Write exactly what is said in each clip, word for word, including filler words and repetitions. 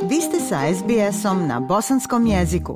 Vi ste sa es be esom na bosanskom jeziku.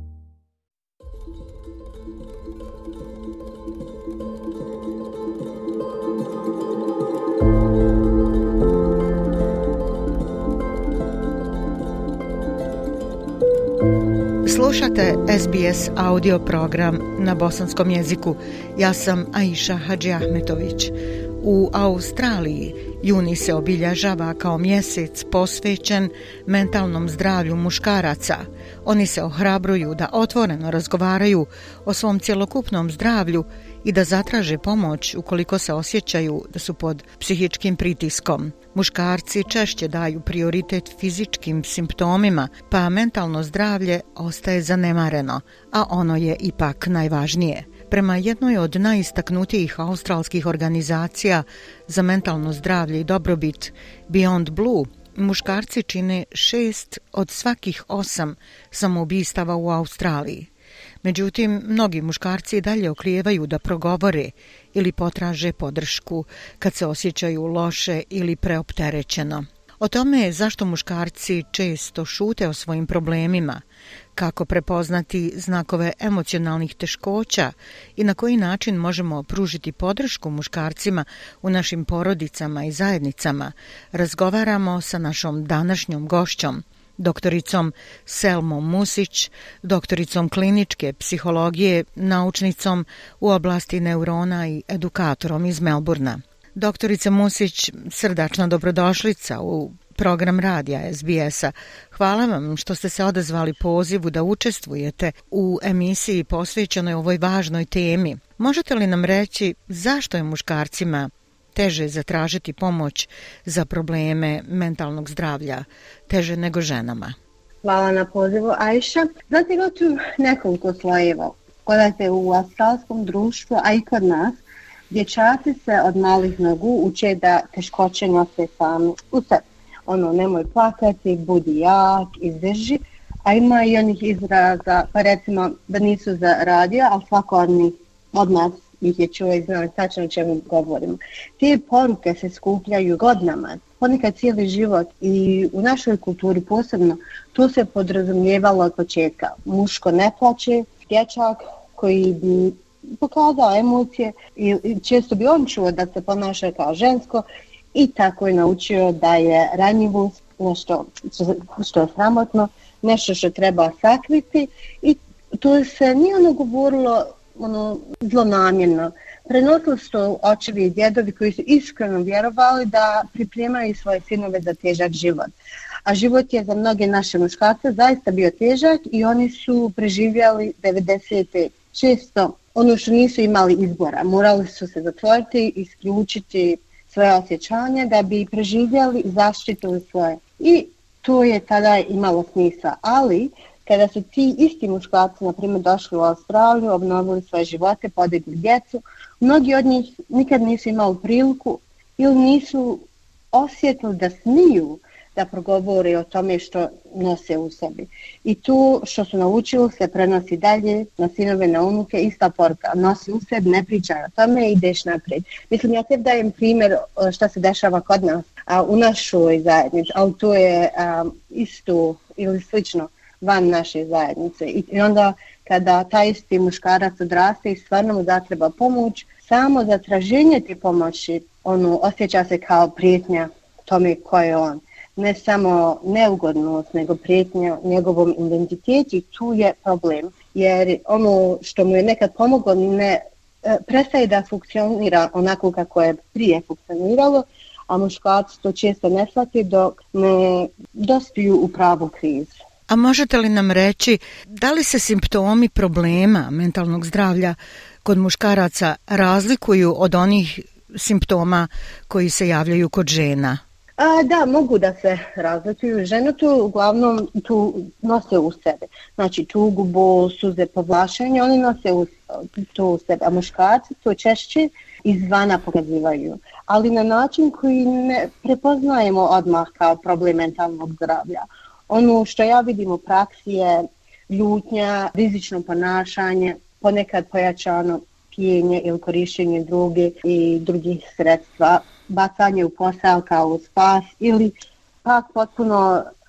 Slušate es be es audio program na bosanskom jeziku. Ja sam Aisha Hadži Ahmetović. U Australiji juni se obilježava kao mjesec posvećen mentalnom zdravlju muškaraca. Oni se ohrabruju da otvoreno razgovaraju o svom cjelokupnom zdravlju i da zatraže pomoć ukoliko se osjećaju da su pod psihičkim pritiskom. Muškarci češće daju prioritet fizičkim simptomima, pa mentalno zdravlje ostaje zanemareno, a ono je ipak najvažnije. Prema jednoj od najistaknutijih australskih organizacija za mentalno zdravlje i dobrobit, Beyond Blue, muškarci čine šest od svakih osam samoubistava u Australiji. Međutim, mnogi muškarci dalje oklijevaju da progovore ili potraže podršku kad se osjećaju loše ili preopterećeno. O tome zašto muškarci često šute o svojim problemima, kako prepoznati znakove emocionalnih teškoća i na koji način možemo pružiti podršku muškarcima u našim porodicama i zajednicama, razgovaramo sa našom današnjom gošćom, doktoricom Selmom Musić, doktoricom kliničke psihologije, naučnicom u oblasti neurona i edukatorom iz Melburna. Doktorica Musić, srdačna dobrodošlica u program radija es be esa. Hvala vam što ste se odazvali pozivu da učestvujete u emisiji posvećenoj ovoj važnoj temi. Možete li nam reći zašto je muškarcima teže zatražiti pomoć za probleme mentalnog zdravlja, teže nego ženama? Hvala na pozivu, Aisha. Znate, ima tu nekoliko slojeva. Gledajte, u australskom društvu, a i kod nas, dječaci se od malih nogu uče da teškoće nose sami u sebi. Ono, nemoj plakati, budi jak, izdrži, a ima i onih izraza, pa recimo da nisu za radio, ali svako od, njih, od nas ih je čuo i znao tačno o čemu govorimo. Te poruke se skupljaju godinama, ponekad cijeli život, i u našoj kulturi posebno to se podrazumijevalo od početka. Muško ne plače, dječak koji bi pokazao emocije i često bi on čuo da se ponaša kao žensko i tako je naučio da je ranjivost nešto što je sramotno, nešto što treba sakriti, i to se nije ono govorilo ono zlonamjerno. Prenosili su očevi i djedovi koji su iskreno vjerovali da pripremaju svoje sinove za težak život. A život je za mnoge naše muškarce zaista bio težak i oni su preživjeli devedesete često ono što nisu imali izbora. Morali su se zatvoriti, isključiti svoje osjećanje da bi preživjeli i zaštitili svoje. I to je tada imalo smisla. Ali kada su ti isti muškarci, na primjer, došli u Australiju, obnovili svoje živote, podigli djecu, mnogi od njih nikad nisu imali priliku ili nisu osjetili da smiju da progovore o tome što nose u sebi. I to što su naučili se prenosi dalje na sinove, na unuke, ista poruka. Nosi u sebi, ne pričaj o tome, ideš naprijed. Mislim, ja te dajem primjer što se dešava kod nas, a u našoj zajednici, ali to je um, isto ili slično van naše zajednice. I onda kada taj isti muškarac odraste i stvarno mu zatreba pomoć, samo za traženje te pomoći ono, osjeća se kao prijetnja tome ko je on. Ne samo neugodnost, nego prijetnja njegovom identitetu, i tu je problem. Jer ono što mu je nekad pomoglo ne prestaje da funkcionira onako kako je prije funkcioniralo, a muškarci to često ne shvati dok ne dospiju u pravu krizu. A možete li nam reći da li se simptomi problema mentalnog zdravlja kod muškaraca razlikuju od onih simptoma koji se javljaju kod žena? A, da, mogu da se razlikuju. Žene tu uglavnom tu nose u sebe. Znači tugu, bol, suze, povlačenje, oni nose u, to u sebe. A muškarci to češće izvana pokazivaju. Ali na način koji ne prepoznajemo odmah kao problem mentalnog zdravlja. Ono što ja vidim u praksi je ljutnja, rizično ponašanje, ponekad pojačano pijenje ili korištenje droge i drugih sredstva, bacanje u posao kao u spas ili pak potpuno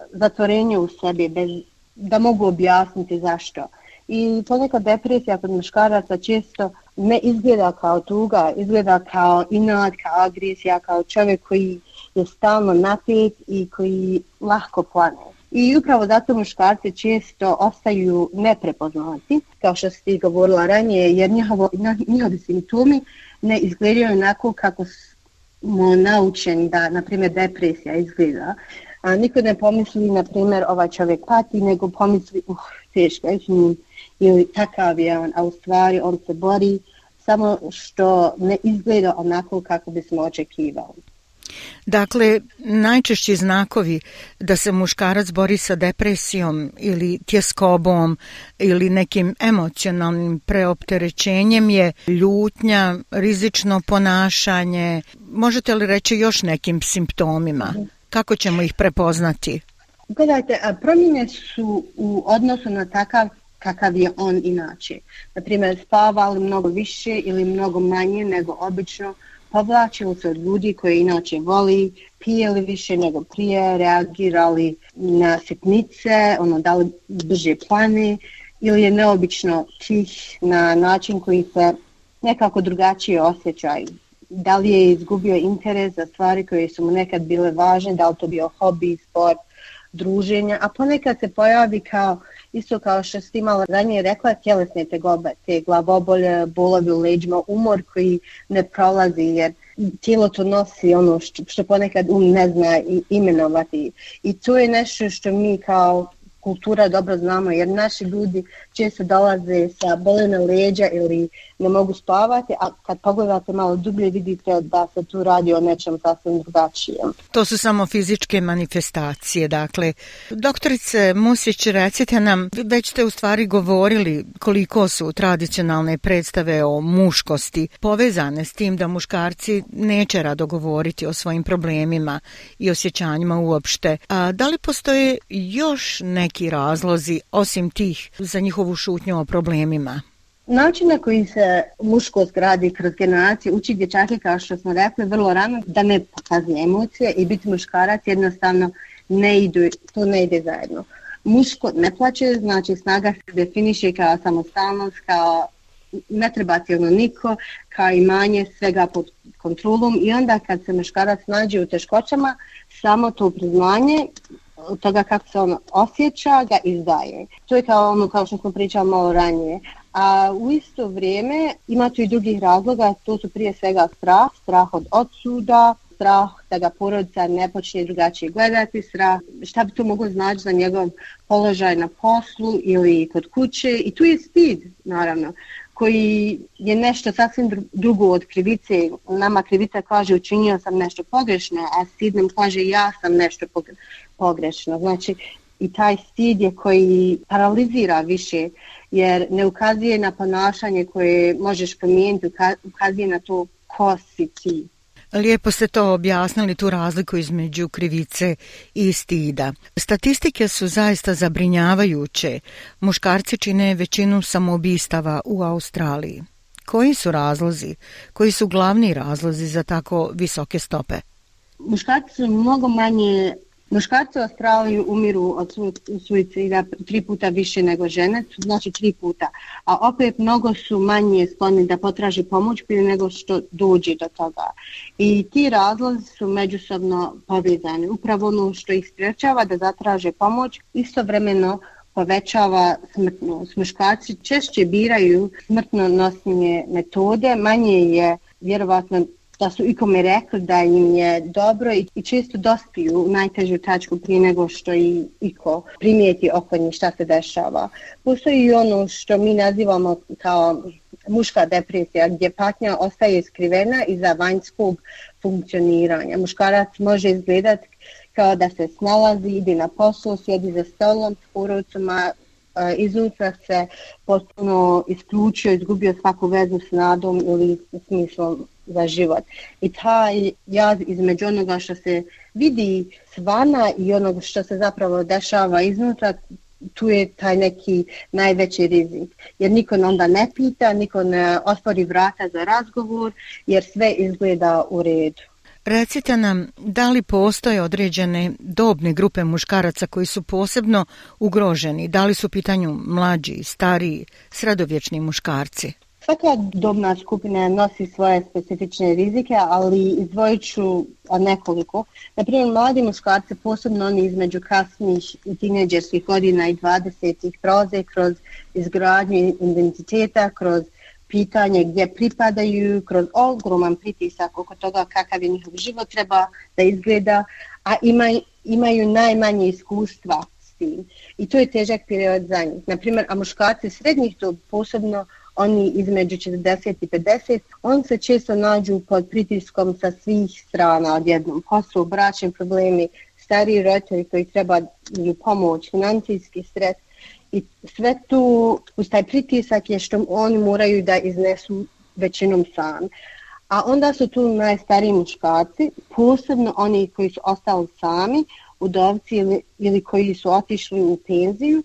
zatvorenje u sebi, bez da mogu objasniti zašto. I ponekad depresija kod muškaraca često ne izgleda kao tuga, izgleda kao inat, kao agresija, kao čovjek koji je stalno napet i koji lahko plane. I upravo zato muškarci često ostaju neprepoznati, kao što si ti govorila ranije, jer njihovo, njihovi simptomi ne izgledaju onako kako smo naučeni da, na primjer, depresija izgleda. A niko ne pomisli, na primjer, ovaj čovjek pati, nego pomisli, uh, teško je s njim, ili takav je on, a u stvari on se bori, samo što ne izgleda onako kako bismo očekivali. Dakle, najčešći znakovi da se muškarac bori sa depresijom ili tjeskobom ili nekim emocionalnim preopterećenjem je ljutnja, rizično ponašanje. Možete li reći još nekim simptomima? Kako ćemo ih prepoznati? Gledajte, promjene su u odnosu na takav kakav je on inače. Naprimjer, spava li mnogo više ili mnogo manje nego obično, povlačilo se od ljudi koji inače voli, pije li više nego prije, reagirali na sitnice, ono, da li brže plane, ili je neobično tih na način koji se nekako drugačije osjećaju. Da li je izgubio interes za stvari koje su mu nekad bile važne, da li to bio hobi, sport, druženja, a ponekad se pojavi kao, isto kao što si imala ranije rekla, tjelesne tegobe, te glavobolje, bolovi u leđima, umor koji ne prolazi jer tijelo to nosi ono što, što ponekad um ne zna imenovati. I to je nešto što mi kao kultura dobro znamo, jer naši ljudi često dolaze sa bolene leđa ili ne mogu spavati, a kad pogledate malo dublje vidite da se tu radi o nečem sasvim drugačijem. To su samo fizičke manifestacije, dakle. Doktorice Musić, recite nam, već ste u stvari govorili koliko su tradicionalne predstave o muškosti povezane s tim da muškarci neće rado govoriti o svojim problemima i osjećanjima uopšte. A da li postoje još neki razlozi, osim tih, za njihovu šutnju o problemima? Način na koji se muškost gradi kroz generacije uči dječake, kao što smo rekli, vrlo rano da ne pokazuje emocije i biti muškarac jednostavno ne idu, to ne ide zajedno. Muško ne plaće, znači snaga se definiše kao samostalnost, kao ne treba ti ono niko, kao imanje svega pod kontrolom i onda kad se muškarac nađe u teškoćama, samo to priznanje od toga kako se on osjeća ga izdaje. To je kao ono kao što smo pričali malo ranije. A u isto vrijeme ima tu i drugih razloga, to su prije svega strah, strah od odsuda, strah da ga porodica ne počne drugačije gledati, strah šta bi to moglo znači za njegov položaj na poslu ili kod kuće. I tu je stid, naravno, koji je nešto sasvim drugo od krivice. Nama krivica kaže učinio sam nešto pogrešno, a stid nam kaže ja sam nešto pogrešno. Znači, i taj stid je koji paralizira više, jer ne ukazuje na ponašanje koje možeš promijeniti, ukazuje na to ko si ti. Lijepo ste to objasnili, tu razliku između krivice i stida. Statistike su zaista zabrinjavajuće. Muškarci čine većinu samoubistava u Australiji. Koji su razlozi? Koji su glavni razlozi za tako visoke stope? Muškarci su mnogo manje... Muškarci u Australiji umiru od suicida tri puta više nego žene, znači tri puta, a opet mnogo su manje skloni da potraži pomoć prije nego što dođe do toga. I ti razlozi su međusobno povezani. Upravo ono što ih sprječava da zatraže pomoć istovremeno povećava smrtnost. Muškarci češće biraju smrtnonosne metode, manje je vjerovatno da su ikome rekli da im je dobro i često dospiju u najtežu tačku prije nego što i iko primijeti oko njih šta se dešava. Postoji i ono što mi nazivamo kao muška depresija, gdje patnja ostaje skrivena iza vanjskog funkcioniranja. Muškarac može izgledati kao da se snalazi, ide na posao, sjedi za stolom s porodicama, iznutra se potpuno isključio, izgubio svaku vezu s nadom ili smislom za život. I taj jaz između onoga što se vidi svana i onoga što se zapravo dešava iznutra, tu je taj neki najveći rizik. Jer niko onda ne pita, niko ne otvori vrata za razgovor, jer sve izgleda u redu. Recite nam, da li postoje određene dobne grupe muškaraca koji su posebno ugroženi? Da li su u pitanju mlađi, stariji, sredovječni muškarci? Svaka dobna skupina nosi svoje specifične rizike, ali izdvojit ću nekoliko. Naprimjer, mladi muškarci, posebno oni između kasnih i tinejdžerskih godina i dvadesetih, prolaze kroz izgradnju identiteta, kroz pitanje gdje pripadaju, kroz ogroman pritisak oko toga kakav je njihov život treba da izgleda, a imaju, imaju najmanje iskustva s tim. I to je težak period za njih. Naprimjer, a muškarci srednjih dob, posebno oni između četrdeset i pedeset, oni se često nađu pod pritiskom sa svih strana odjednom. Posao, bračni problemi, stariji roditelji koji trebaju pomoć, financijski stres. I sve tu, uz taj pritisak je što oni moraju da iznesu većinom sami. A onda su tu najstariji muškarci, posebno oni koji su ostali sami, udovci ili, ili koji su otišli u penziju.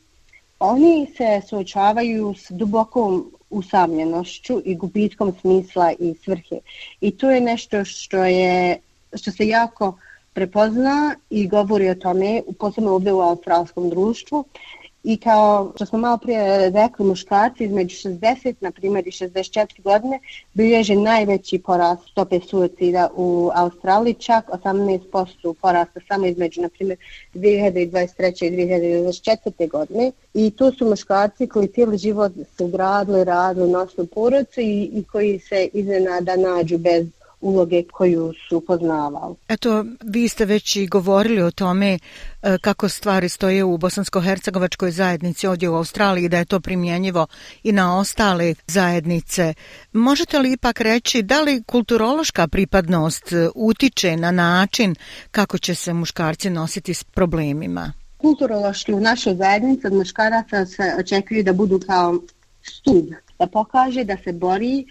Oni se suočavaju s dubokom usamljenošću i gubitkom smisla i svrhe. I to je nešto što, je, što se jako prepozna i govori o tome, posebno ovdje u australskom društvu. I kao što smo malo prije rekli, muškarci između šezdeset na primjer i šezdeset četiri godine bilježe najveći porast stope suicida u Australiji, čak osamnaest posto porasta samo između na primjer dvije hiljade dvadeset treće i dvije hiljade dvadeset četvrte godine. I to su muškarci koji cijeli život su gradili, radili, nosili porodicu i, i koji se iznenada nađu bez uloge koju su poznavali. Eto, vi ste već i govorili o tome kako stvari stoje u bosansko-hercegovačkoj zajednici ovdje u Australiji, da je to primjenjivo i na ostale zajednice. Možete li ipak reći da li kulturološka pripadnost utiče na način kako će se muškarci nositi s problemima? Kulturološki u našoj zajednici od muškaraca se očekuju da budu kao stup, da pokaže da se bori,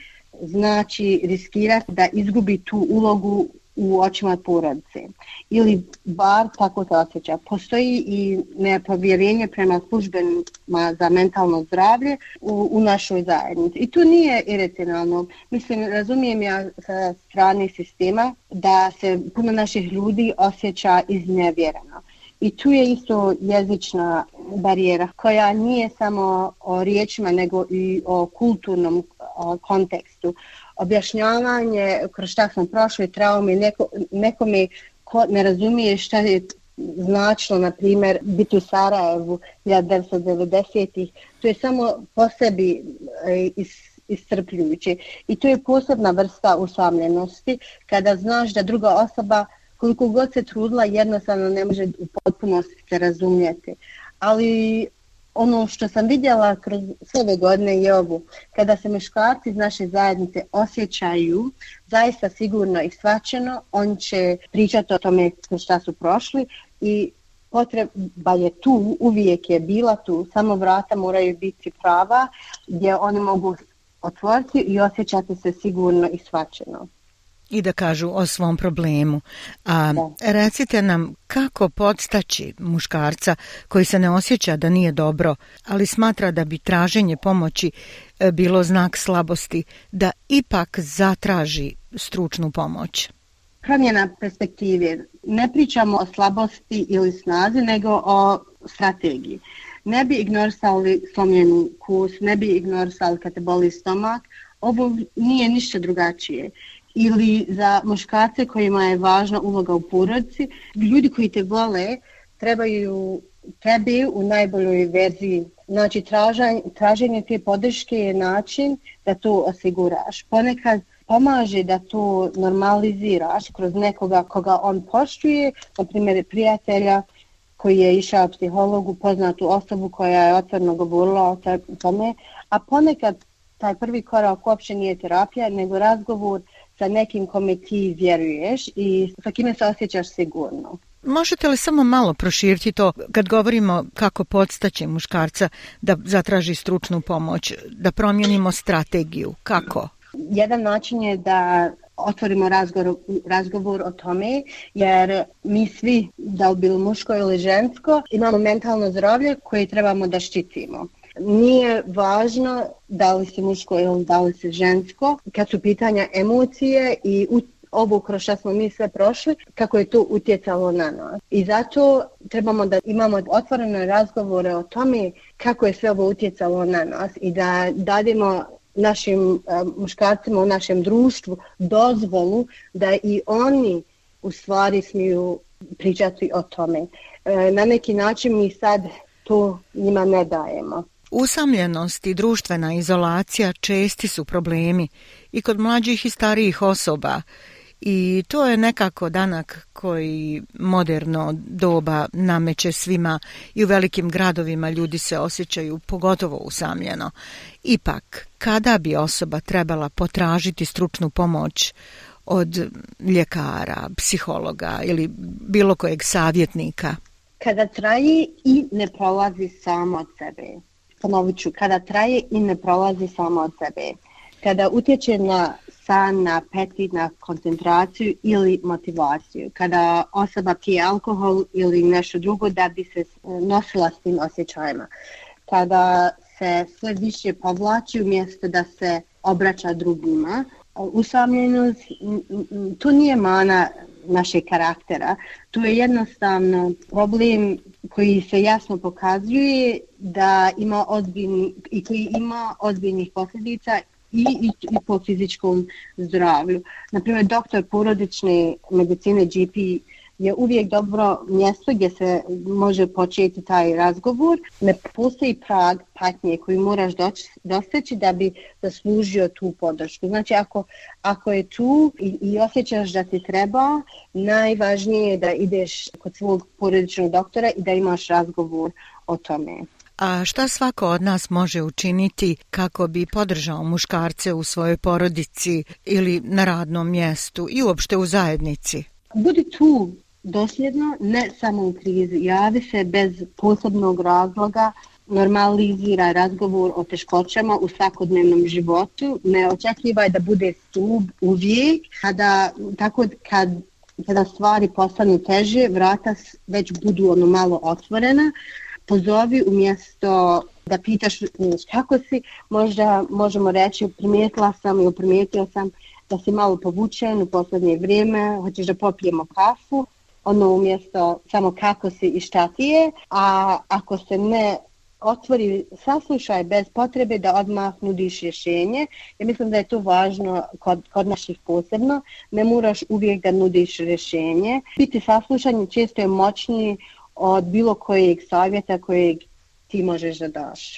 znači riskirati da izgubi tu ulogu u očima porodice. Ili bar tako se osjeća. Postoji i nepovjerenje prema službenima za mentalno zdravlje u, u našoj zajednici. I to nije iracionalno. Mislim, razumijem ja sa strane sistema da se puno naših ljudi osjeća iznevjereno. I tu je isto jezična barijera koja nije samo o riječima nego i o kulturnom o kontekstu. Objašnjavanje kroz šta sam prošle traume, neko, nekome ko ne razumije šta je značilo, na primjer, biti u Sarajevu hiljadu devetsto devedesetih, to je samo po sebi is, iscrpljujuće. I to je posebna vrsta usamljenosti kada znaš da druga osoba koliko god se trudila, jednostavno ne može u potpunosti se razumjeti. Ali ono što sam vidjela kroz sve ove godine je ovo. Kada se muškarci iz naše zajednice osjećaju zaista sigurno i shvaćeno, on će pričati o tome šta su prošli i potreba je tu, uvijek je bila tu, samo vrata moraju biti prava gdje oni mogu otvoriti i osjećati se sigurno i shvaćeno. I da kažu o svom problemu. A recite nam kako podstaći muškarca koji se ne osjeća da nije dobro, ali smatra da bi traženje pomoći bilo znak slabosti, da ipak zatraži stručnu pomoć. Promjena perspektive. Ne pričamo o slabosti ili snazi, nego o strategiji. Ne bi ignorisali slomljenu kost, ne bi ignorisali kad te boli stomak. Ovo nije ništa drugačije. Ili za muškarce kojima je važna uloga u porodici, ljudi koji te vole trebaju tebe u najboljoj verziji. Znači, traženje, traženje te podrške je način da to osiguraš. Ponekad pomaže da to normaliziraš kroz nekoga koga on poštuje, na primjer prijatelja koji je išao psihologu, poznatu osobu koja je otvoreno govorila o tome, a ponekad taj prvi korak uopće nije terapija, nego razgovor sa nekim kome ti vjeruješ i sa kime se osjećaš sigurno. Možete li samo malo proširiti to kad govorimo kako podstaći muškarca da zatraži stručnu pomoć, da promijenimo strategiju? Kako? Jedan način je da otvorimo razgovor, razgovor o tome, jer mi svi, da li bilo muško ili žensko, imamo mentalno zdravlje koje trebamo da štitimo. Nije važno da li si muško ili da li si žensko, kad su pitanja emocije i ovo kroz što smo mi sve prošli, kako je to utjecalo na nas. I zato trebamo da imamo otvorene razgovore o tome kako je sve ovo utjecalo na nas i da dadimo našim uh, muškarcima u našem društvu dozvolu da i oni u stvari smiju pričati o tome. E, na neki način mi sad to njima ne dajemo. Usamljenost i društvena izolacija česti su problemi i kod mlađih i starijih osoba i to je nekako danak koji moderno doba nameće svima i u velikim gradovima ljudi se osjećaju pogotovo usamljeno. Ipak, kada bi osoba trebala potražiti stručnu pomoć od ljekara, psihologa ili bilo kojeg savjetnika? Kada traje i ne prolazi samo od sebe. Ponovit ću, kada traje i ne prolazi samo od sebe. Kada utječe na san, na apetit, na koncentraciju ili motivaciju. Kada osoba pije alkohol ili nešto drugo da bi se nosila s tim osjećajima. Kada se sve više povlači umjesto da se obraća drugima. Usamljenost, to nije mana našeg karaktera, to je jednostavno problem koji se jasno pokazuje da ima ozbiljni, i koji ima ozbiljnih posljedica i, i, i po fizičkom zdravlju. Naprimjer, doktor porodične medicine G P je uvijek dobro mjesto gdje se može početi taj razgovor. Ne postoji prag patnje koji moraš dostići da bi zaslužio tu podršku. Znači, ako, ako je tu i, i osjećaš da ti treba, najvažnije je da ideš kod svog porodičnog doktora i da imaš razgovor o tome. A šta svako od nas može učiniti kako bi podržao muškarce u svojoj porodici ili na radnom mjestu i uopšte u zajednici? Budi tu dosljedno, ne samo u krizi. Javi se bez posebnog razloga, normalizira razgovor o teškoćama u svakodnevnom životu, ne očekivaj da bude stup uvijek, kada, tako kad, kada stvari postanu teže, vrata već budu ono malo otvorena, pozovi umjesto da pitaš kako si, možda možemo reći primijetila sam ili primijetio sam da si malo povučen u posljednje vrijeme, hoćeš da popijemo kafu, ono umjesto samo kako si i šta ti je, a ako se ne otvori saslušaj bez potrebe da odmah nudiš rješenje. Ja mislim da je to važno kod, kod naših posebno, ne moraš uvijek da nudiš rješenje. Biti saslušanje često je moćniji od bilo kojeg savjeta kojeg ti možeš da daš.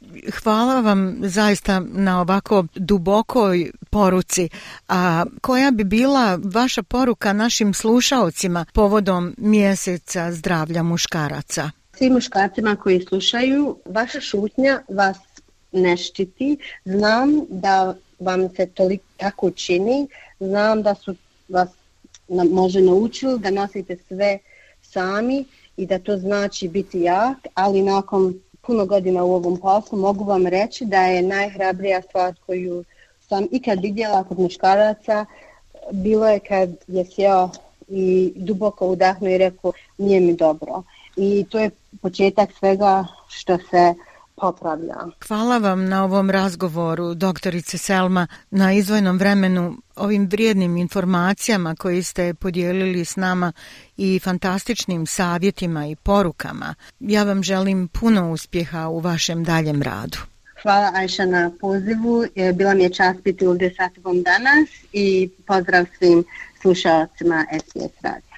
Hvala vam zaista na ovako dubokoj poruci. A koja bi bila vaša poruka našim slušaocima povodom mjeseca zdravlja muškaraca? Svim muškarcima koji slušaju, vaša šutnja vas ne štiti. Znam da vam se toliko tako čini. Znam da su vas možda naučili da nosite sve sami i da to znači biti jak, ali nakon puno godina u ovom poslu mogu vam reći da je najhrabrija stvar koju sam ikad vidjela kod muškaraca bilo je kad je sjeo i duboko udahnuo i rekao nije mi dobro. I to je početak svega što se popravlja. Hvala vam na ovom razgovoru, doktorice Selma, na izdvojenom vremenu, ovim vrijednim informacijama koje ste podijelili s nama i fantastičnim savjetima i porukama. Ja vam želim puno uspjeha u vašem daljem radu. Hvala Ajša na pozivu. Bila mi je čast biti ovdje sa tobom danas i pozdrav svim slušalcima S B S radija.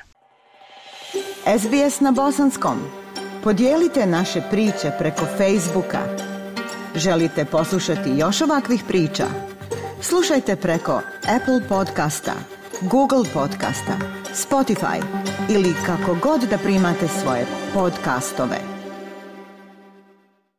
S B S na bosanskom. Podijelite naše priče preko Facebooka. Želite poslušati još ovakvih priča? Slušajte preko Apple podcasta, Google podcasta, Spotify ili kako god da primate svoje podcastove.